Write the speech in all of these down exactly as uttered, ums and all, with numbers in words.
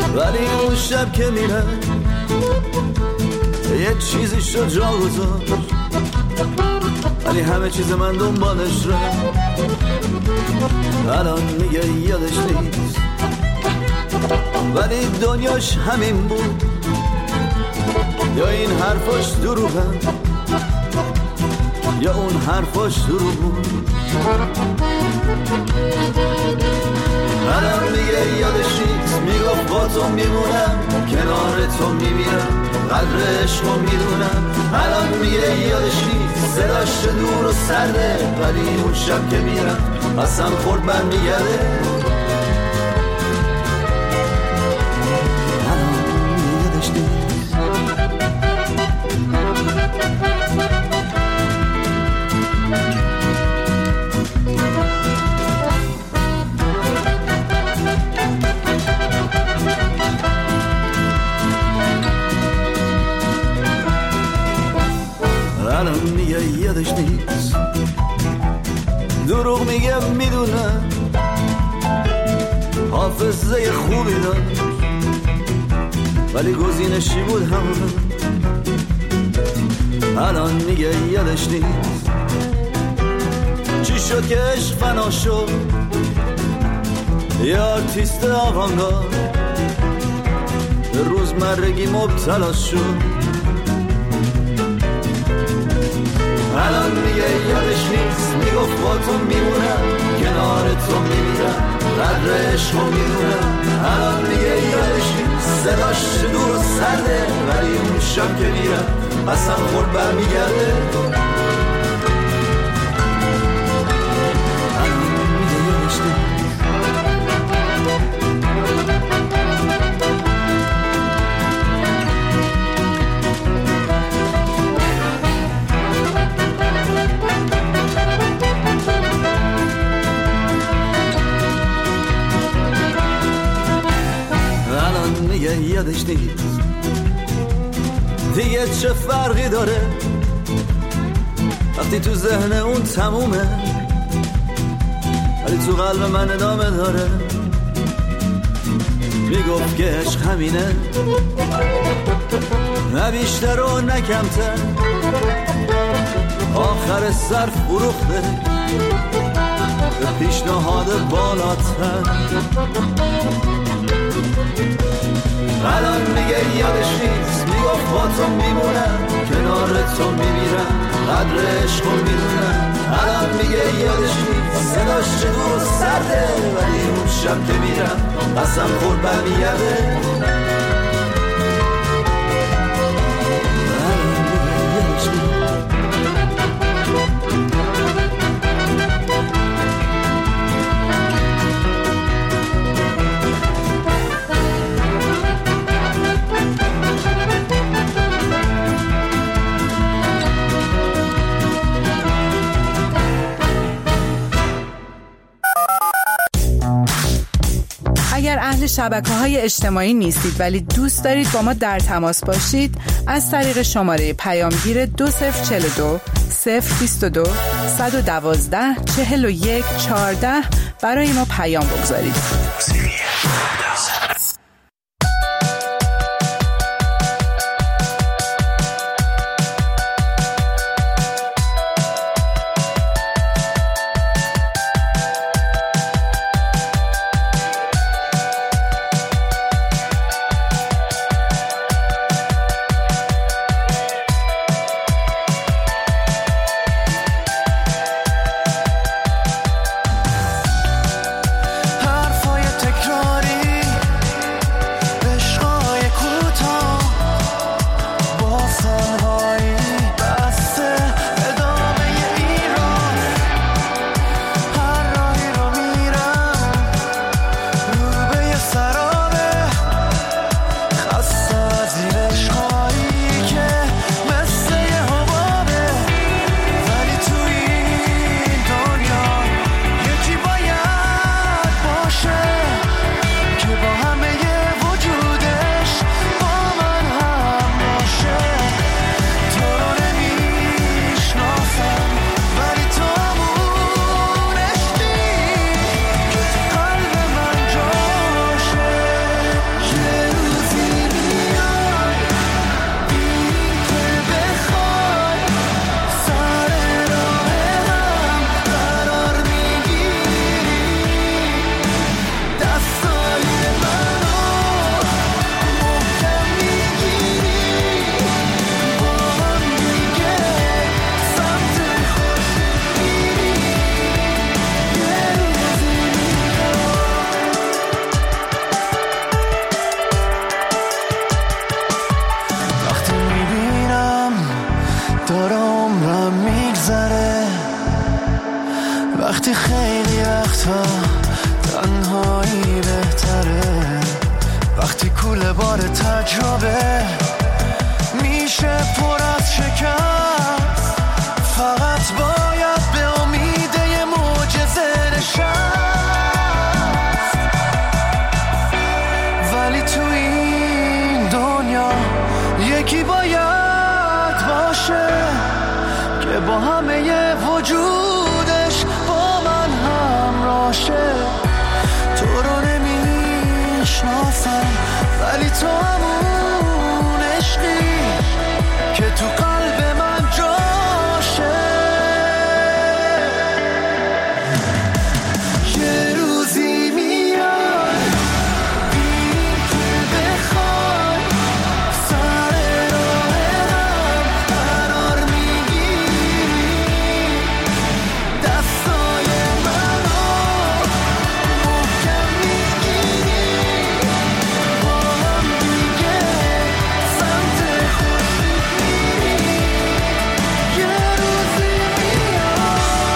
ولی اون شب که میره یه چیزی شد جا گذاشت، ولی همه چیز من دنبالش رو الان میگه یادش نیست، ولی دنیاش همین بود یا این حرفاش دروغن یا اون حرفاش دروغ بود. الان میگه یادش نیست، میگفت با تو میمونم کنار تو میمیرم قدر عشقو میدونم. الان میگه یادش نیست، صداش دور و سرده، ولی اون شب که میرم قسم خورد برمیگرده. الان میگه یادش نیست. الان میگه یادش نیست، دروغ میگه میدونم، حافظه خوبی داشت ولی گزینشی بود همون. الان میگه یادش نیست چی شد که عشق فنا شد، یه آرتیست آوانگارد به روزمرگی مبتلا شد. الان میگه یادش نیست، میگفت با تو میمونم کنار تو میمیرم قدر عشقو میدونم. الان میگه یادش نیست، صداش دور و سرده، ولی اون شب که میرم قسم خورد برمیگرده. الان میگه یادش نیست. یادش نیست دیگه چه فرقی داره وقتی تو ذهن اون تمومه، ولی تو قلب من ادامه داره. میگفت که عشق همینه، نه بیشتر و نه کمتر، آخر سر فروخته به پیشنهاد بالاتر. الان میگه یادش نیست، میگفت با تو میمونم کنار تو میمیرم قدر عشقو میدونم. الان میگه یادش نیست، صداش دور و سرده، ولی اون شب که میرم قسم خورد برمیگرده. اگر اهل شبکه‌های اجتماعی نیستید ولی دوست دارید با ما در تماس باشید، از طریق شماره پیامگیر دو صفر چهل و دو صفر بیست و دو صد و دوازده چهل و یک چهارده برای ما پیام بگذارید. حرفای تکرار وقتی کوله بار تجربه میشه پر از شکست، فقط باید به امید یه معجزه نشست. ولی تو این دنیا یکی باید باشه که با همه ی وجودش با من همراشه. تو رو نمیشناسم ولی تو همون عشقی که تو قلب من جاشه. یه روزی میاد ببین که بخوای سر راه هم قرار میگیری، دستای منو محکم میگیری، با هم دیگه سمت خورشید میری. یه روزی میاد.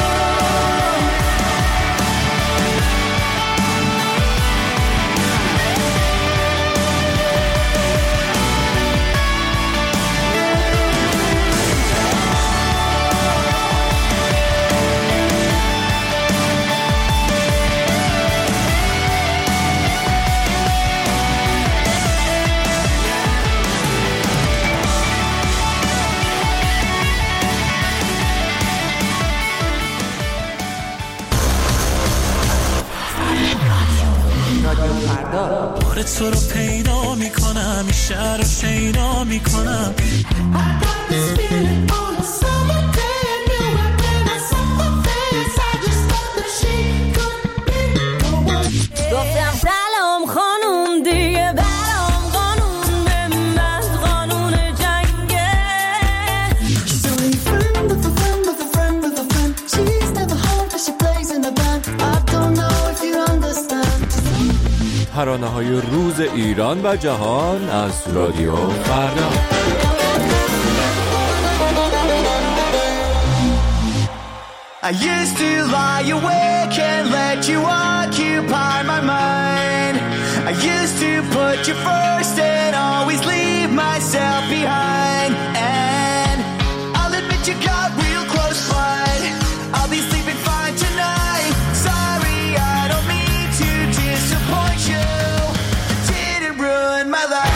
بار تو رو پیدا میکنم، این شهر رو شیدا میکنم. گفتم سلام خانوم دیگه برام قانون به من قانون جنگه. She's only a friend of a friend of a friend of a friend. She's never home but she plays in a band. I don't know if you understand. ترانه‌های روز ایران و جهان از رادیو فردا. I used to lie awake and let you occupy my mind. I used to put you first and always leave myself behind. And I'll admit you got real close, but I'll be sleeping fine tonight. Sorry, I don't mean to disappoint you. I didn't ruin my life.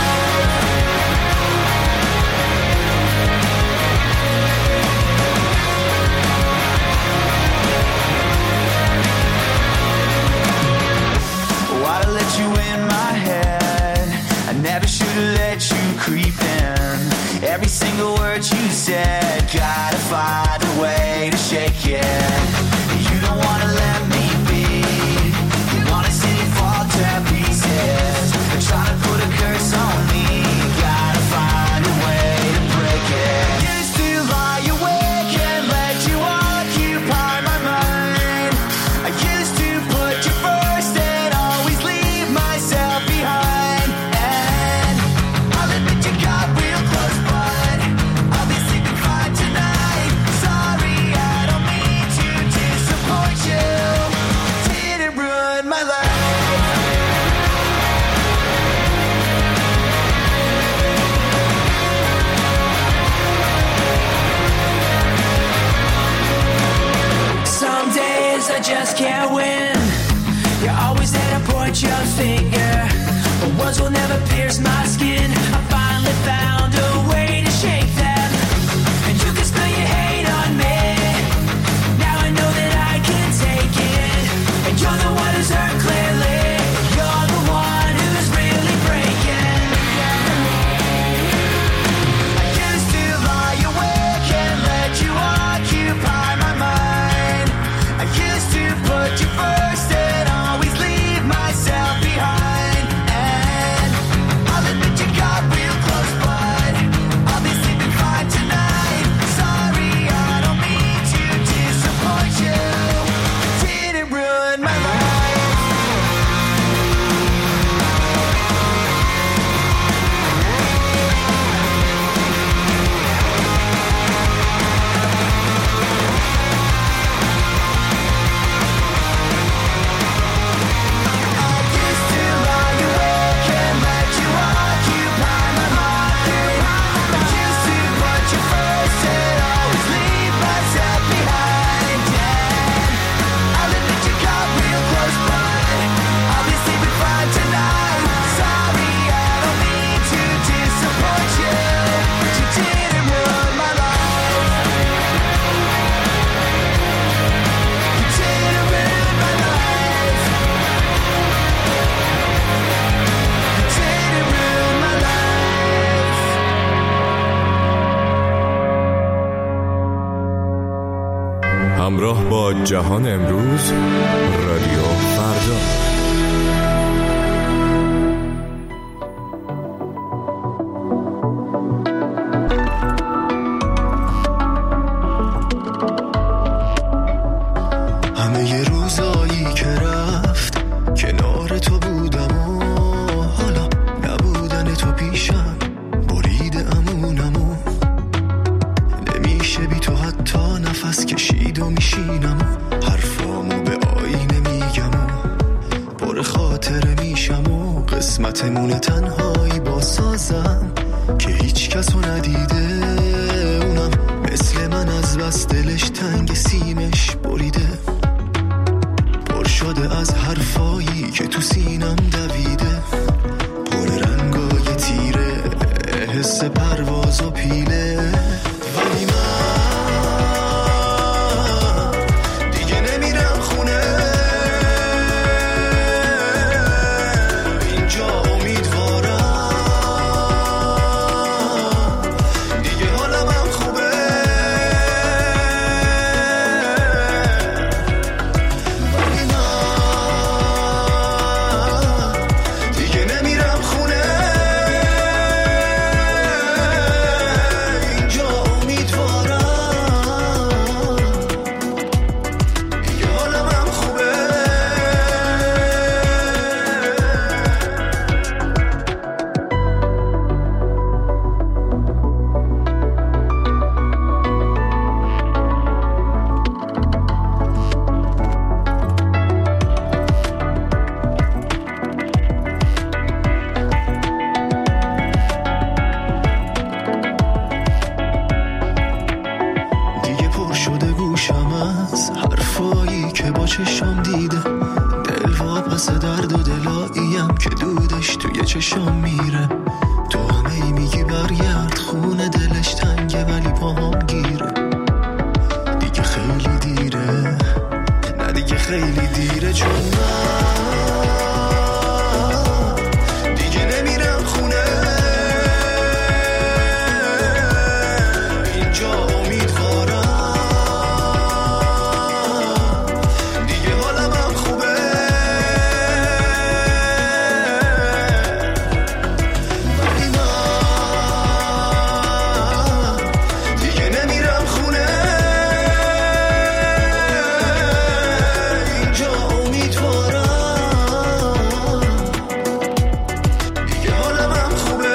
Why'd I let you in my head? I never should've let you creep in. Every single word you said, gotta find a way to shake it. You don't wanna let me be. You wanna see me fall to pieces. You're trying to put a curse on me. Gotta find a way to break it. Used to lie awake and let you occupy my mind. I used to put you first and always leave myself behind. And I'll admit you got real close, but I'll be sleeping fine tonight. Sorry, I don't mean to همراه با جهان امروز، رادیو فردا. همه ی روزایی که رفت کنار تو بودم و حالا نبودن تو پیشم برید امونمو، نمیشه بی تو حتی نفس کشید و میشینم و حرفامو به آینه میگم و پر خاطره میشم و قسمتمون تنهایی با سازم که هیچ کسو ندیده، اونم مثل من از بس دلش تنگ سیمش بریده، پر شده از حرفایی که تو سینم دویده، پر رنگای تیره حس پرواز و پیله. ولی من دیگه نمیرم خونه، اینجا امیدوارم دیگه حالم هم خوبه. ولی من دیگه نمیرم خونه، اینجا امیدوارم دیگه حالم هم خوبه. دیگه پر شده گوشم از حرفایی که با چشم دیده، دل واپس درد و دلاییم که دودش توی چشم میره. تو همه ای میگی برگرد خونه، دلش تنگه ولی پاهم گیره. دیگه خیلی دیره، نه دیگه خیلی دیره، چون من دیگه نمیرم خونه، اینجا امیدوارم دیگه حالم هم خوبه. ولی من دیگه نمیرم خونه، اینجا امیدوارم دیگه حالم هم خوبه.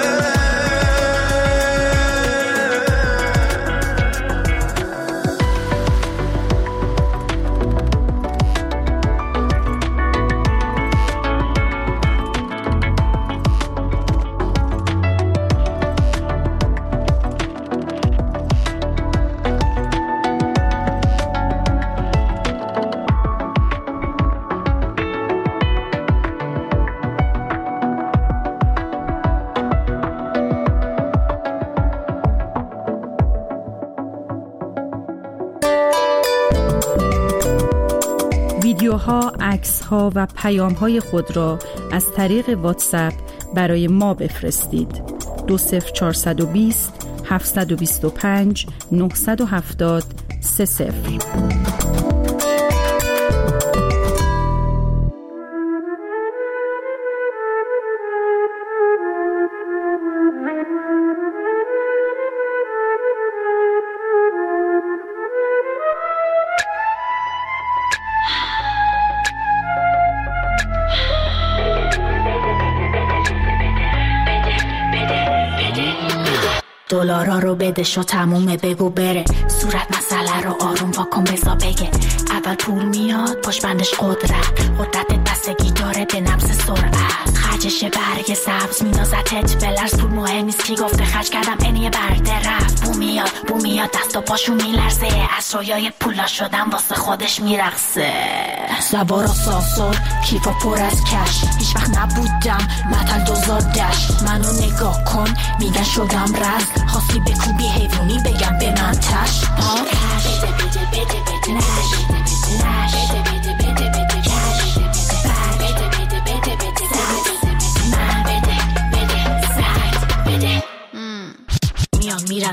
ویدیوها، عکس‌ها و پیام‌های خود را از طریق واتساپ برای ما بفرستید. دو صفر چهارصد و بیست هفتصد و بیست و پنج نهصد و هفتاد سه صفر. دلارا رو بده شو تمومه بگو بره، صورت مسئله رو آروم واکن بزا بگه. اول پول میاد پاش بندش قدرت، قدرت دستگی داره به نفس سرعت. خرجش برگ سبز میندازتت بلرز، پول مهم نیست کی گفته خرج کردم اینیه برده رفت. بو میاد بو میاد دست و پاشو میلرزه، از رویای پولا شدم واسه خودش میرقصه. سوارا ساسور کیفا پر از کش، هیچ وقت نبودم متل دوزار دش. منو نگاه کن میگن شدم رز، خواستی بکوبی حیوانی بگم به من تش. ها بده بده بده بده نش نش بده بده بده بده کش بده بده بده بده من بده بده سرد بده. میان میرن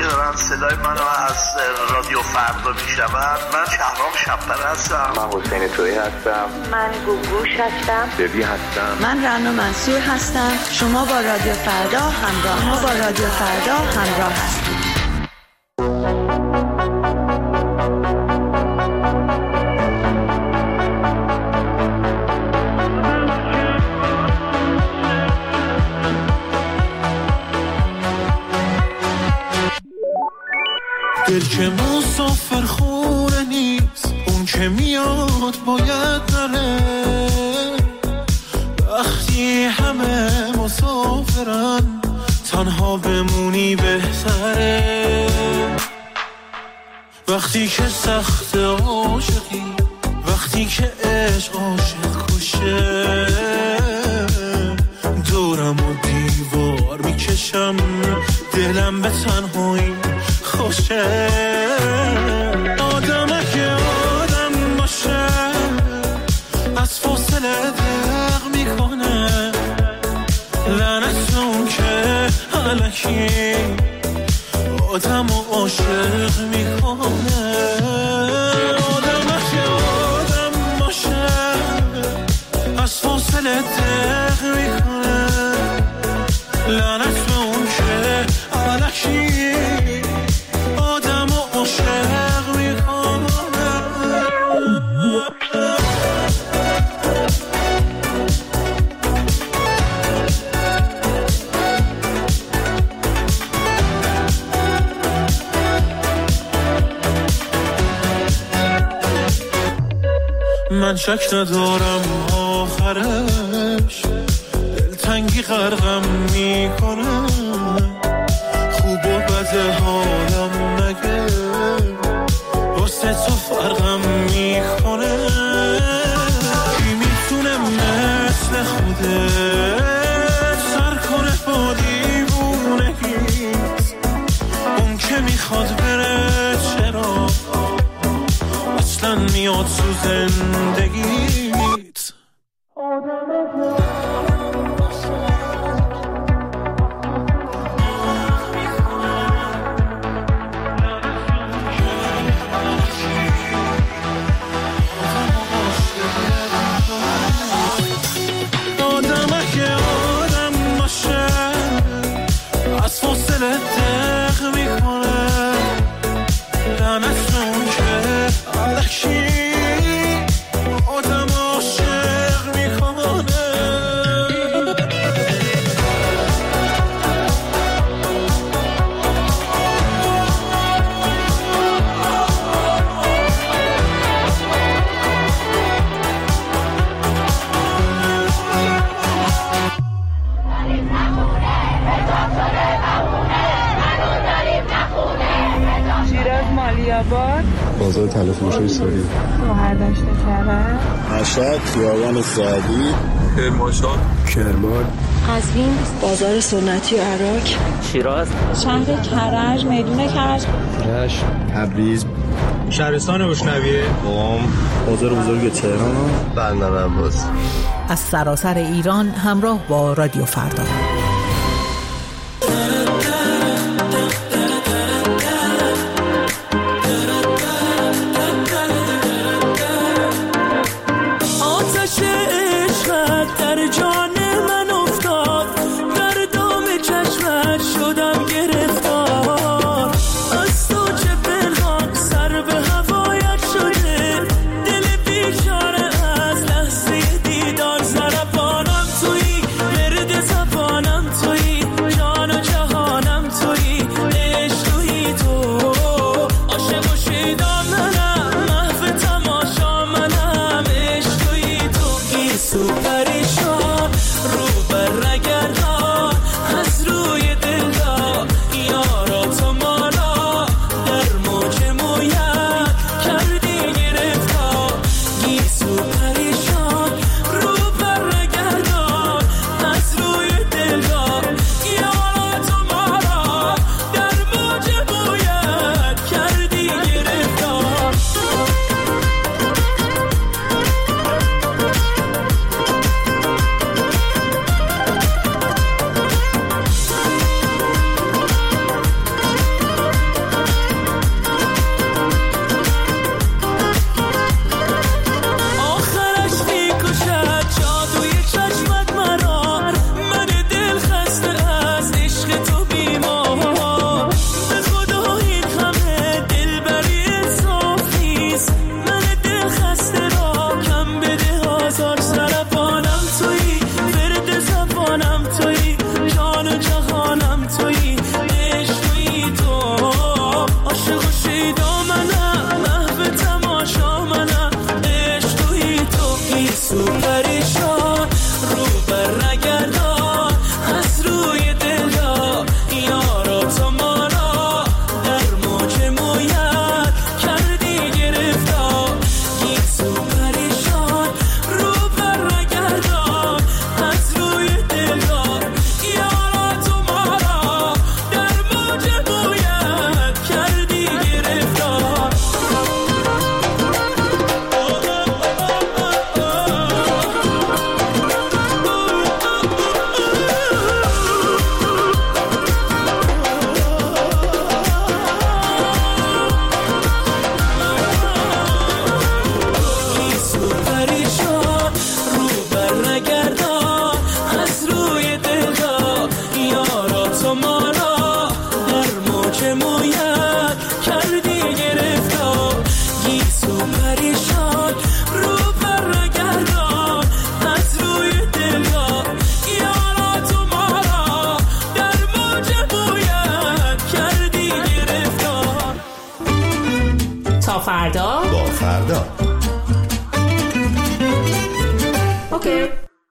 که دارن صدای منو از رادیو فردا میشنون. من شهرام شب‌پره هستم. من حسین تویی هستم. من گوگوش هستم. ببی هستم. من رنا منصور هستم. شما با رادیو فردا همراه ما با رادیو فردا همراه هستید. دل که مسافر خونه نیست، اون که میاد باید نره. وقتی همه مسافرن تنها بمونی بهتره. وقتی که سخت عاشقی، وقتی که عشق عاشق کشه، دورم و دیوار میکشم، دلم به تنهایی خوشه. آدمه که آدم باشه از فاصله دق میکنه، لعنت اون که الکی آدم و عاشق میکنه. آدمه که آدم باشه از فاصله دق میکنه، لعنت اون که الکی آدم و عاشق میکنه. من شک ندارم آخرش دلتنگی غرقم میکنه. خوب و بد حالم مگه واسه تو فرقم میکنه. کی میتونه مثل خودت سر کنه با دیوونگیت؟ اون که میخواد بره چرا اصلا میاد تو زندگیت؟ بازار طلا فروشی سوری، شهردشت کرد، مشهد، خیابان سعدی، کرمانشاه، کرمان، قزوین، بازار سنتی عراق، شیراز، شهر کرج، میدون کرج، رشت، تبریز، شهرستان بشنویه، قم، بازار بزرگ تهران، بندر عباس. از سراسر ایران همراه با رادیو فردا. زربانم توی مرد زبانم جمایت کردی گرفتار گیسو پریشان رو پر گردان از روی دلها یارا تو ما را در موج باید کردی گرفتار. تا فردا با فردا اوکی.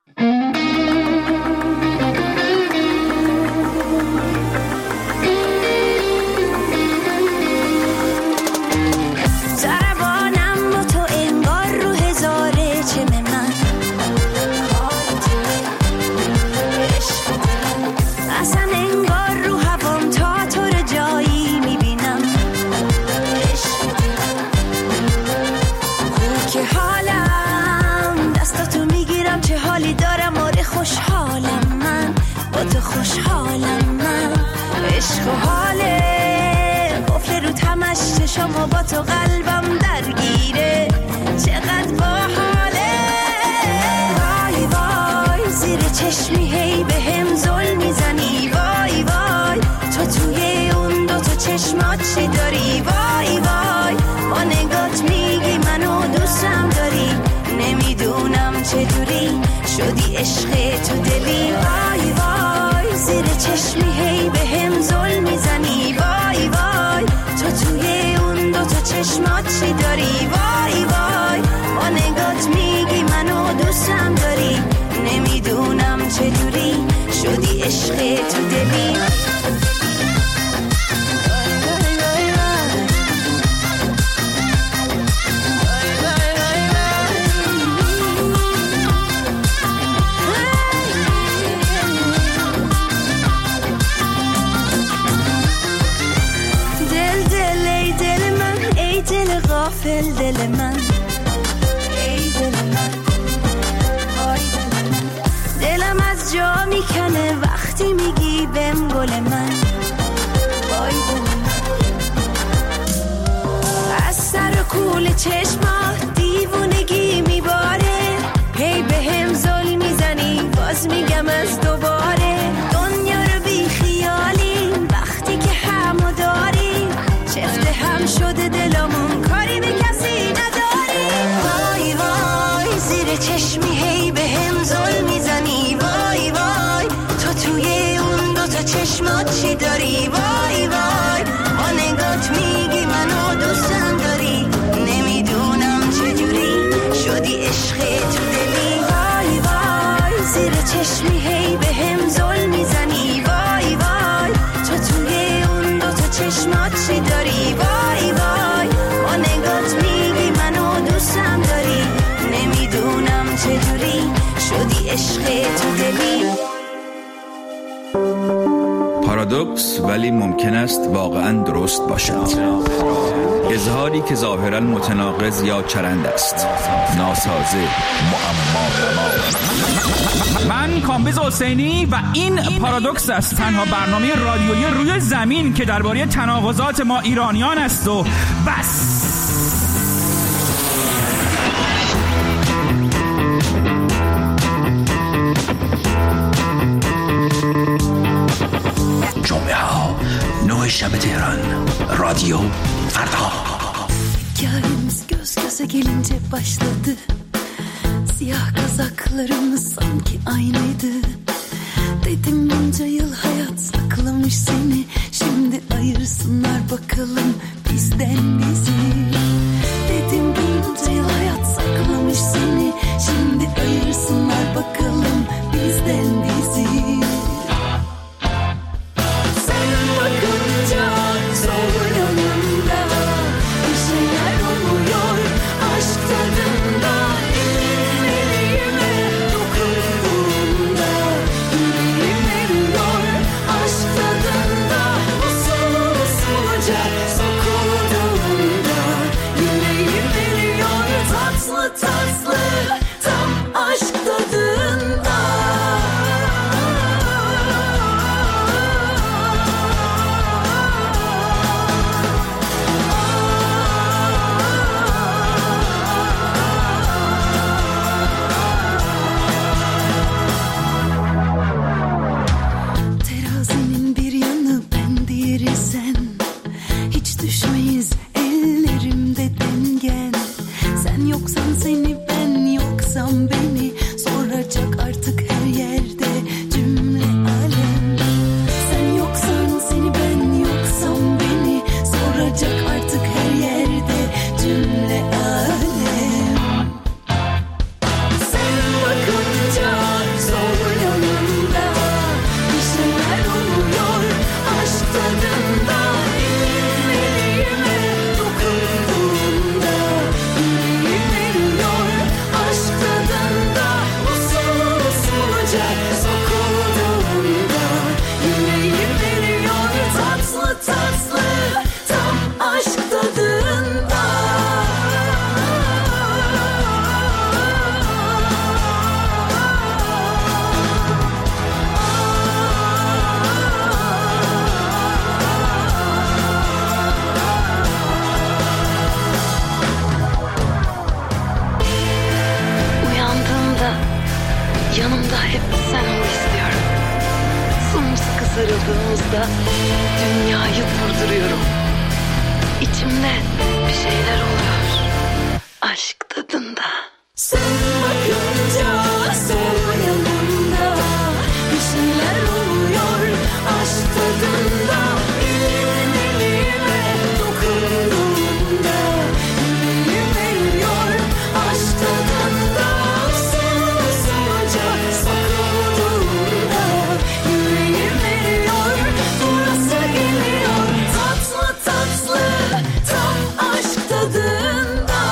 خوشحالم من با تو خوشحالم من عشق و حاله قفل رو تمش چشم و با تو قلبم درگیره چقدر با حاله. وای وای زیر چشمی هی به هم ظلم میزنی وای وای تو توی اون دو تا چشمات چی داری وای وای با نگات میگی منو دوستم داری نمیدونم چجوری شدی عشق تو دلی وای وای زیر چشمی هی به هم ظلم میزنی وای وای تو توی اون دو تا چشمات چی داری وای وای با نگات میگی منو دوستم داری نمیدونم چجوری شدی عشق تو دلی. دل غافل دل من ای دل من آی دل من دلم از جا میکنه وقتی میگی بهم گل من آی دل من از سر و کول چشمات دیوونگی میباره هی بهم ظلم میزنی باز میگم از دوباره دنیا رو بی خیالی وقتی که همو داری چفته هم شده دلمون کاری به کسی نداری وای وای زیر چشمی هی به هم ظلم میزنی وای وای تو توی اون دو تا چشمات چی داری وای وای با نگات میگی منو دوستم داری نمیدونم چجوری شدی عشق تو دلی وای وای زیر چشمی هی به هم ظلم میزنی وای وای تو توی اون دو تا چشمات چی داری وای وای با نگات میگی منو دوستم داری نمیدونم چجوری شدی عشق تو دلی. پارادوکس ولی ممکن است واقعا درست باشد. اظهاری که ظاهرا متناقض یا چرند است. ناسازه معما. من کامبیز حسینی و این پارادوکس است، تنها برنامه رادیویی روی زمین که درباره تناقضات ما ایرانیان است و بس. جمعه ها نه şab Tehran Radyo Ferda. Hikayemiz göz göze gelince başladı. Siyah kazaklarımız sanki aynıydı. Dedim bunca yıl hayat saklamış seni. Şimdi ayırsınlar bakalım bizden bizi. Dedim bunca yıl hayat saklamış seni. Şimdi ayırsınlar bakalım bizden bizi. Sen bakınca sol yanımda bir şeyler oluyor aşk tadında. Elin elime dokunduğunda yüreğim eriyor aşk tadında. Usul usulca sokulduğunda yüreğim eriyor tatlı tatlı tam aşk tadında. Terazinin bir yanı ben diğeri sen. yoksan seni ben yoksam beni soracak artık her yerde cümle alem. Sen yoksan seni ben yoksam beni soracak artık her yerde cümle alem. Sen bakınca sol yanımda bir şeyler oluyor aşk tadında. Elime dokunduğunda yüreğim eriyor aşk tadında. Usul usulca sokulduğunda yüreğim eriyor tatlı tatlı tam aşk tadında. Uyandığımda yanımda hep sen ol istiyorum. Sımsıkı sarıldığımızda dünyayı durduruyorum. İçimde bir şeyler oluyor aşk tadında. Sen bakınca sol yanımda bir şeyler oluyor aşk tadında. Elin elime dokunduğunda yüreğim eriyor aşk tadında. Usul usulca sokulduğunda yüreğim eriyor burası geliyor tatlı tatlı tam aşk tadında.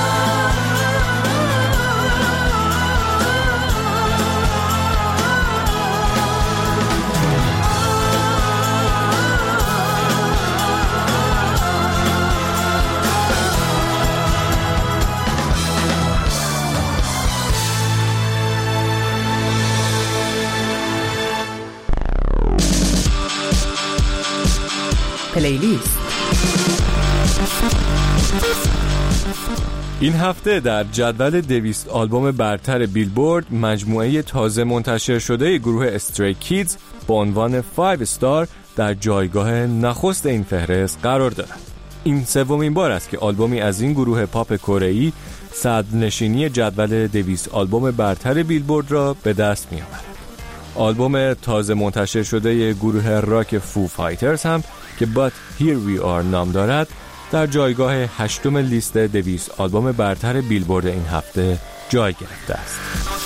پلیلیست. این هفته در جدول دویست آلبوم برتر بیلبورد مجموعه تازه منتشر شده گروه استری کیدز با عنوان پنج استار در جایگاه نخست این فهرست قرار دارد. این سومین بار است که آلبومی از این گروه پاپ کره‌ای صدرنشینی جدول دویست آلبوم برتر بیلبورد را به دست می‌آورد. آلبوم تازه منتشر شده گروه راک فو فایترز هم که But Here We Are نام دارد در جایگاه هشتم لیست دویست آلبوم برتر بیلبورد این هفته جای گرفته است.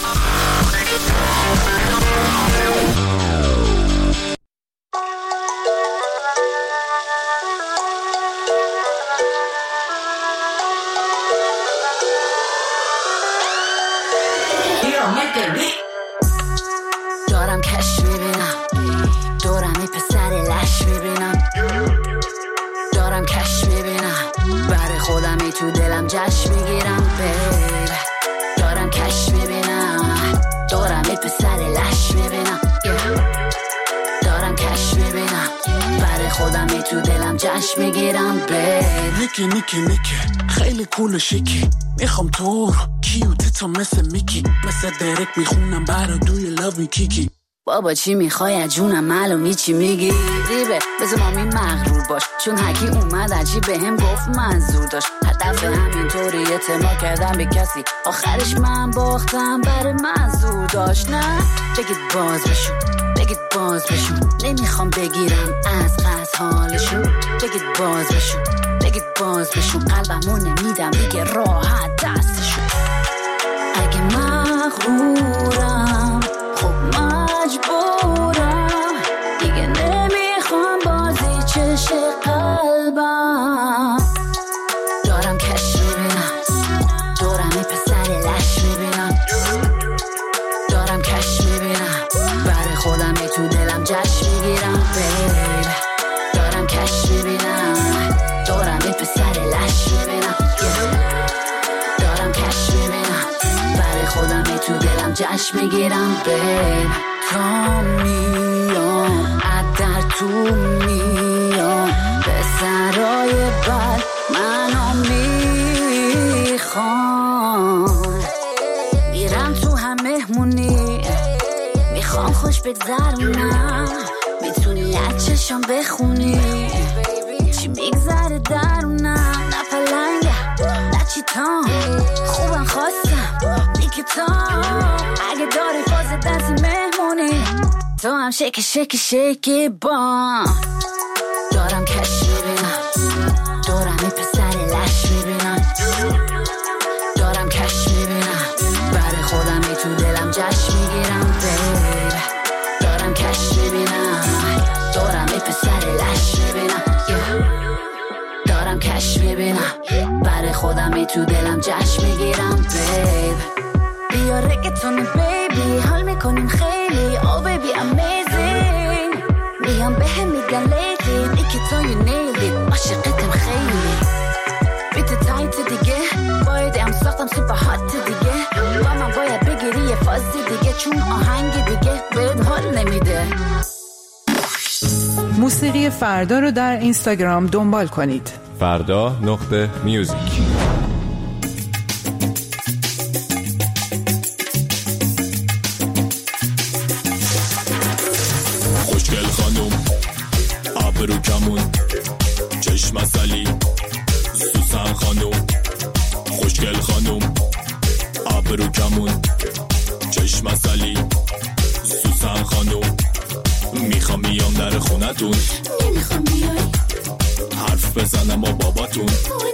دارم کش میبینم دورم ای پسر لش میبینم. دارم کش میبینم برای خودم ای تو دلم جشن میگیرم. دارم کش میبینم دورم ای پسر لش میبینم. دارم کش میبینم برای خودم ای تو دلم جشن میگیرم. نیکی نیکی نیکی خیلی کول و شیکی میخوام تو رو کیوتتو مثل میکی مثل درک میخونم برا دوی لو می کیکی. بابا چی میخوای از جونم معلومی چی میگی ریبه بذار مامی مغرور باش چون حکی اومد عجی به هم گفت منظور داشت هدف همینطوری اعتماد کردم به کسی آخرش من باختم برای منظور داشت. نه بگید باز بشون بگید باز بشون نمیخوام بگیرم از قصد حالشون. بگید باز بشون بگید باز بشون قلبمو نمیدم دیگه راحت دستشون. اگه مغرورم خب مجبورم دیگه نمیخوام بازی چشه قلبم. دارم کش میبینم دورم ای پسر لش میبینم. دارم کش میبینم برای خودم ای تو دلم جشن میگیرم. دارم کش میبینم دورم ای پسر لش میبینم. دارم کش میبینم برای خودم ای تو دلم جشن میگیرم. تا میام در تو میام به سرای بر منو میخوام. میرم تو هم مهمونی میخوام خوش بگذرونم. میتونی از چشم بخونی چی میگذره درونم. نه پلنگه نه چی تام خوبم خواست شیک شیک شیک بام دارم کش میبینم دورم این پسر لش میبینم دارم کش میبینم برای خودم ای تو دلم جشن میگیرم بیب دارم کش میبینم دورم این پسر لش میبینم دارم کش میبینم برای خودم ای تو دلم جشن میگیرم بیب بیا رگتون بیبی حال میکنیم خیلی oh baby amazing میام به هم میگن لیدی ای که تو you nailed it عاشقتم خیلی بیت تایت دیگه باید ام ساختم سوپر هات دیگه با من باید بگیری یه فازی دیگه چون آهنگ دیگه بهت حال نمیده. موسیقی فردا رو در اینستاگرام دنبال کنید. فردا نقطه میوزیک. خوشگل خانم ابرو کمون چشم اصلی سوسن خانم خوشگل خانم ابرو کمون چشم اصلی سوسن خانم میخوام بیام در خونتون نمیخوام بیای حرف بزنم با باباتون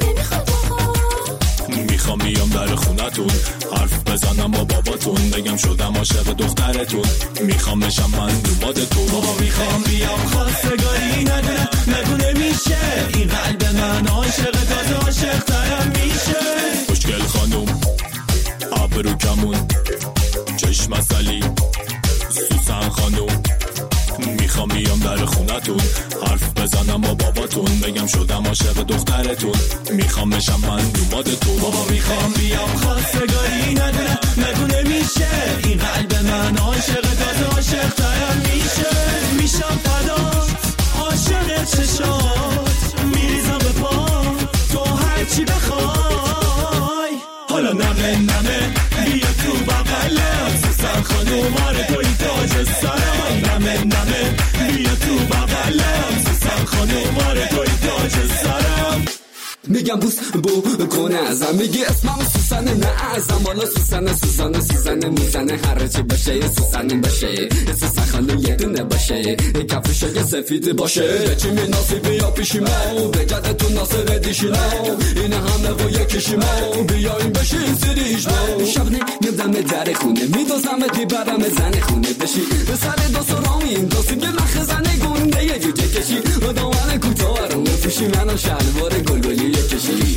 میخوام بیام در خونتون حرف بزنم با باباتون بگم شدم عاشق دخترتون میخوام بشم من دومادتون بابا میخوام بیام خواستگاری ندونم نگونه میشه این قلب من عاشق تازه عاشق ترم میشه خوشگل خانم ابرو کمون چشم اصلی سوسن خانم میخوام بیام در خونتون حرف بزنم با باباتون بگم شدم عاشق دخترتون میخوام بشم من دومادتون بابا میخوام بیام خواستگاری ندونم نگونه میشه این قلب من عاشق تازه عاشق ترم میشه میشم فدات عاشق چشات میریزم به پا تو هرچی بخوای حالا نمه نمه بیا تو بغلم سوسن خانوم آره توی تاج سرم نمه نمه بیا تو بغلم سوسن خانوم آره توی تاج سرم میگم بوس بو کنه ازم میگی اسمم سوسنه نه ازم والا سوسنه سوسنه سوسنه میزنه هر چی باشه یه سوسنه باشه سوسن خانه یه دونه باشه کفش یه سفید باشه چی مناسبه یا پیشی ما بجد تو ناصر دیشی ما این همه و یکیشی ما بیایم بشیم سریش ما شبنه میدم در خونه میدازم دیبرم زن خونه بشی به سر دو سرامین دوستی که مخ زنه گنده یه جوجه کشی و دامن کوتاه رو پیشی منو شلوار گلگلی کشی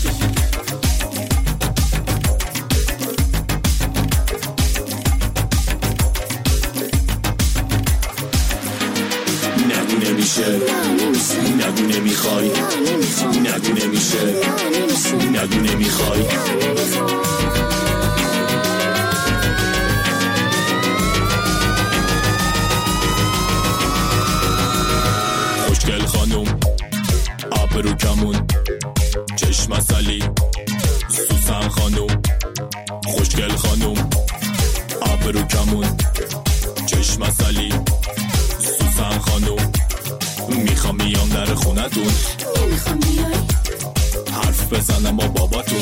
نگو نمیشه نگو نمیخوای نگو نمیشه نگو نمیخوای خوشگل خانم ابرو کمون چشم اصلی سوسن خانم خوشگل خانم ابرو کمون چشم اصلی سوسن خانم میخوام بیام در خونتون نمیخوام بیای حرف بزنم با باباتون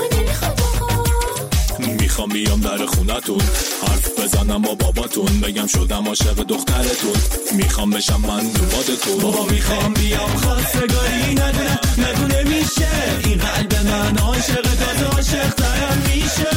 میخوام بیام در خونتون حرف بزنم با باباتون بگم شدم عاشق دخترتون میخوام بشم من دومادتون بابا میخوام بیام خواستگاری ندونم نگو نمیشه این قلب من عاشق تازه عاشق ترم میشه.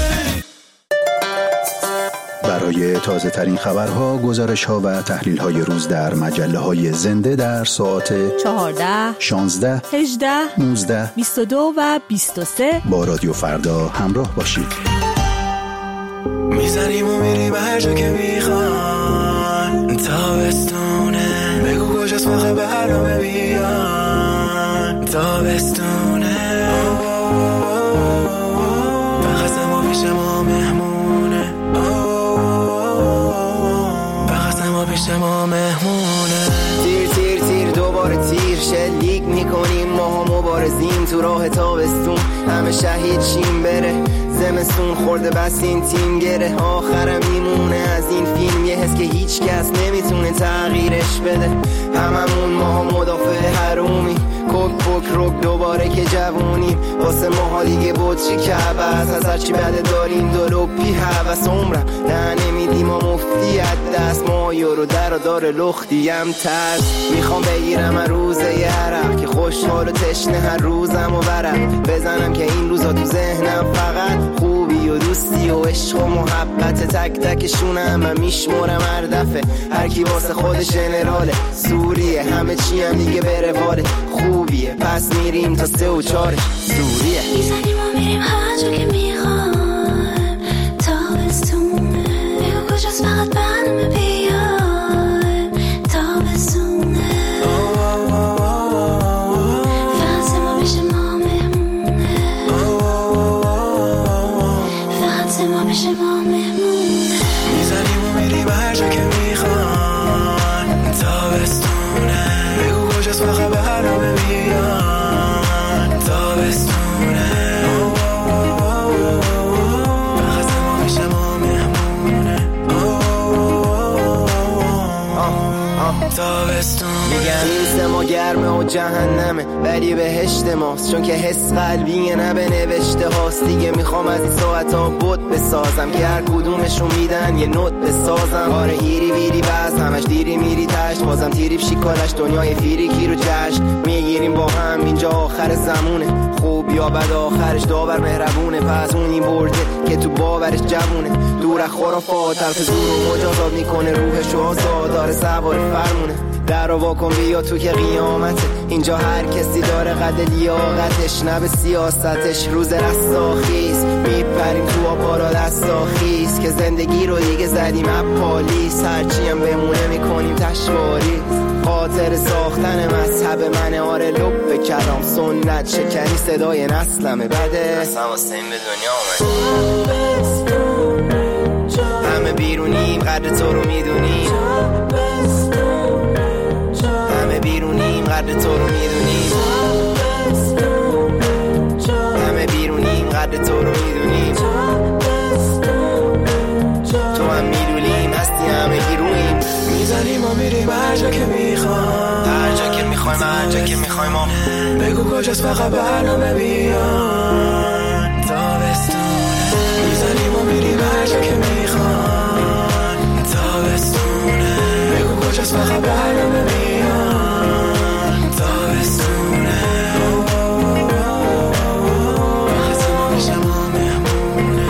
برای تازه ترین خبرها، گزارش ها و تحلیل های روز در مجله های زنده در ساعت چهارده، شانزده، هجده، نوزده، بیست و دو و بیست و سه با رادیو فردا همراه باشید. میزنیم و میریم هر جا که میخوان تابستونه بگو کجاست ما برنامه بیان تابستونه فقط ما پیش ما مهمونه فقط ما پیش ما مهمونه تیر تیر تیر دوباره تیر شلیک میکنیم ما همو با مبارزیم تو راه تابستون، همه شهید شیم بره زمستون خورده بس این تیم گره، آخرم میمونه از این فیلم یه حس که هیچ کس نمیتونه تغییرش بده. هممون ما مدافع حرومی، کوک کوک روک دوباره که جوونیم، واسه ماها دیگه بطری که عباس از هرچی بده داریم دلوپی حوث عمرم نه نمیدیم و مفتی از دست ما یورو در و دار لختیم ترس. میخوام بگیرم هر روزه یه عرق که خوشحال و تشنه هر روزم و ورق بزنم که این روزا تو ذهنم فقط خوبی و دوستی و عشق و محبت، تک تکشونم من میشمورم هر دفعه هر کی واسه خودش جنراله سوریه، همه چی هم دیگه بره واله خوبیه، پس میریم تا سه و چارش سوریه. میزنیم و میریم هر جا که میخوام تابستونه، بگو کجاست فقط برنامه بیایم تابستونه، فقط سه ما بشه ما مهمونه، فقط سه ما بشه ما مهمونه. میزنیم و میریم هر جا که میخوام تابستونه، بگو کجاست فقط برنامه بیایم تابستونه، فقط سه ما بشه ما مهمونه تابستون. میگن این سه ما گرمه و جهنمه ولی بهشت ماست، چون که حس قلبیه نه به نوشته هاست دیگه. میخوام از این ساعت ها بود بسازم که هر کدومشون میدن یه نوت بسازم. آره هیری ویری بس همش دیری میری تشت، بازم تیری شیکالش دنیای فیریکی رو جشن میگیریم با هم، اینجا آخر زمونه، خوب یا بد آخرش داور مهربونه، پس اونی برده که تو باورش جوونه، دور از خرافات طرف زور و مجازات میکنه، روحشو آزاد داره سوار فرمونه. در رو واکن بیا تو که قیامته، اینجا هر کسی داره قد لیاقتش نه به سیاستش. روز رستاخیز میپریم تو آبارا دستاخیز که زندگی رو دیگه زدیم اپالیس، هرچی هم بمونه میکنیم تشواریز. خاطر ساختن مذهب من آره لب به کلام سنت شکنی صدای نسلمه بده اصلا واسه این به دنیا آمد. همه بیرونیم قدر تو رو میدونیم، همه بیرونیم قدر تو رو میدونیم، همه بیرونیم قدر تو رو میدونیم، تو هم میدونیم هستی همه بیرونیم. میزنیم و میریم هر جا که میخوایم، هر جا که میخوایم هر جا که میخوایم ما بگو کجاست فقط برنامه بیان تابستونه. میزنیم و میریم هر جا که میخوایم تابستونه، بگو کجاست فقط برنامه بیان تابستونه، فقط سه ما بشه ما مهمونه،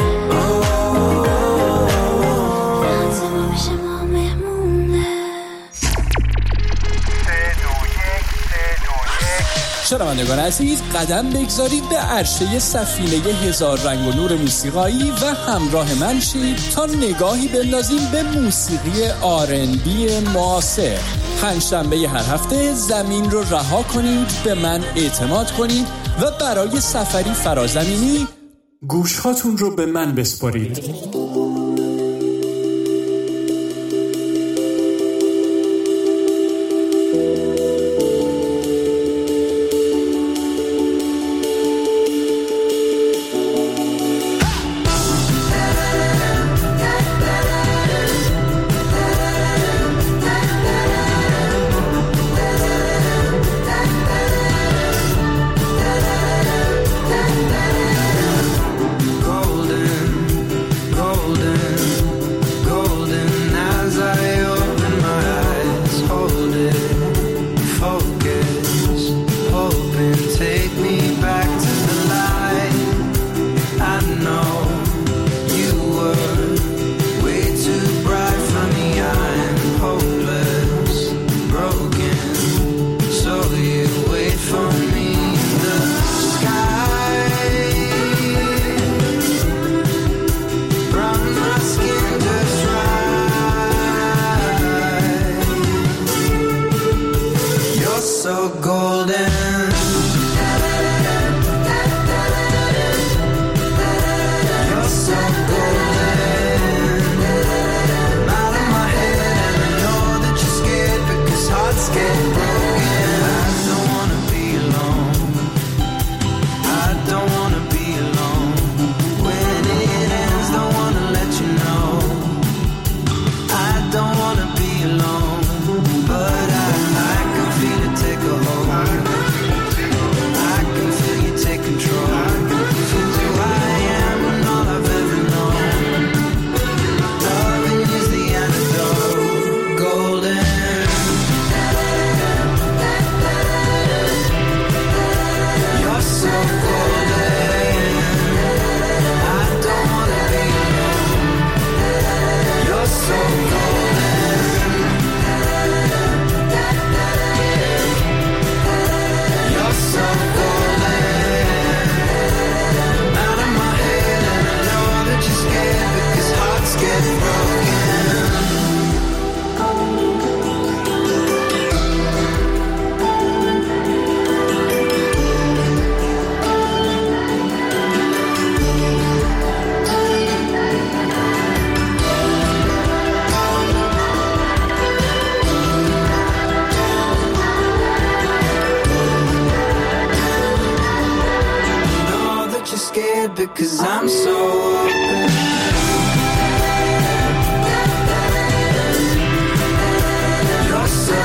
فقط سه ما بشه ما مهمونه. شنوندگان عزیز قدم بگذارید به عرشه سفینه هزار رنگ و نور موسیقایی و همراه من شید تا نگاهی بندازیم به موسیقی آر ان بی معاصر. پنجشنبه هر هفته زمین رو رها کنید، به من اعتماد کنید و برای سفری فرازمینی گوشهاتون رو به من بسپارید. Golden, golden scared because I'm so open. You're so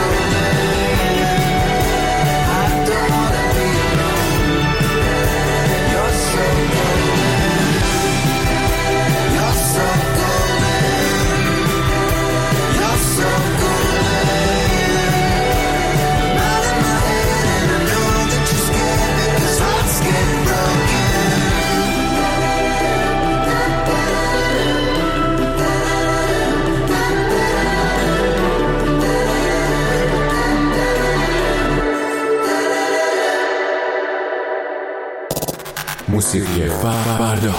موسیقی فردا.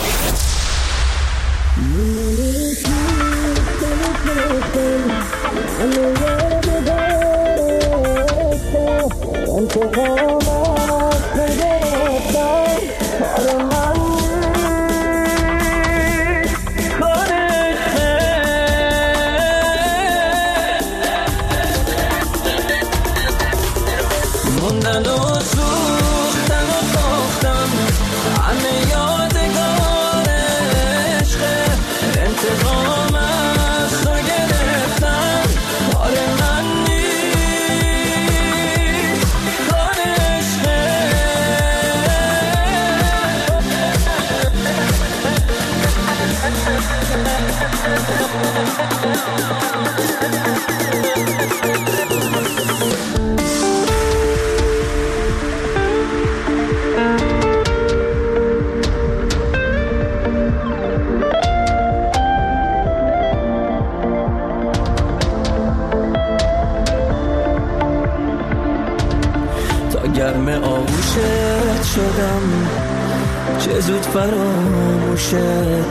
گرم آغوشت شدم چه زود فراموشت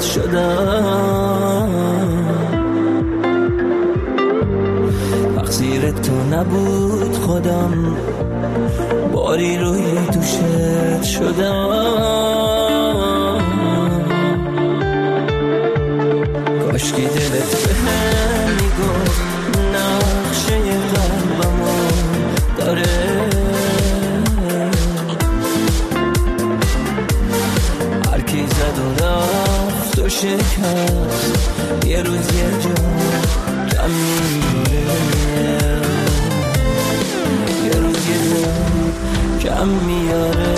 شدم تقصیر تو نبود خودم باری روی دوشت شدم کاشکی دلت به هم میگفت نقشه قلبمو داره تو شکست یه روز یه جا کم میاره یه روز یه جا کم میاره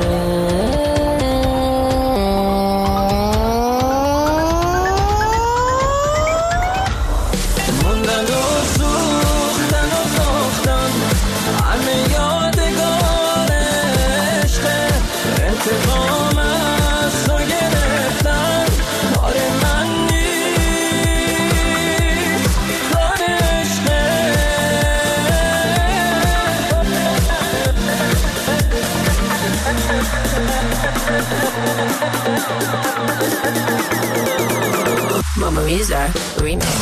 موندن و سوختن و ساختن همه یادگار عشقه انتقام از تو گرفتن آره من نیست کار عشقه Mama Misa Remix.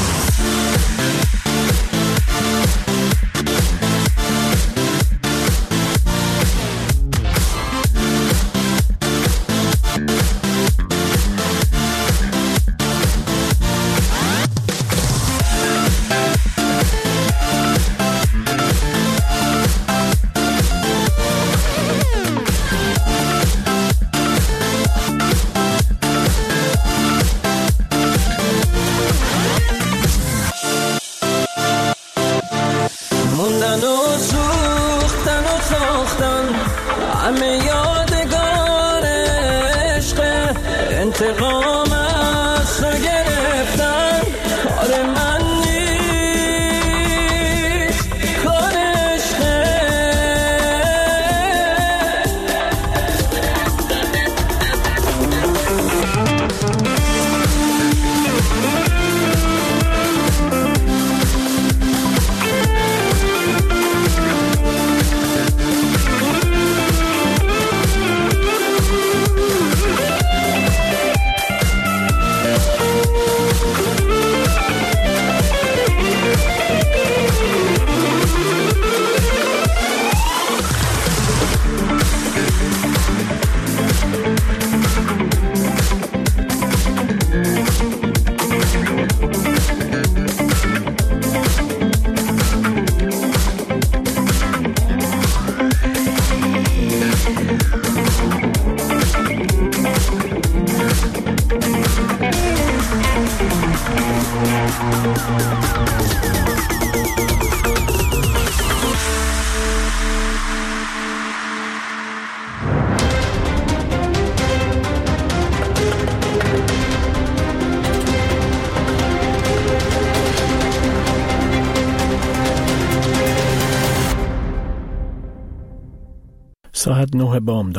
موندن و سوختن و ساختن همه یادگار عشق انتقام از تو گرفتن کار من نیست کار عشقه ساعت نه بامداد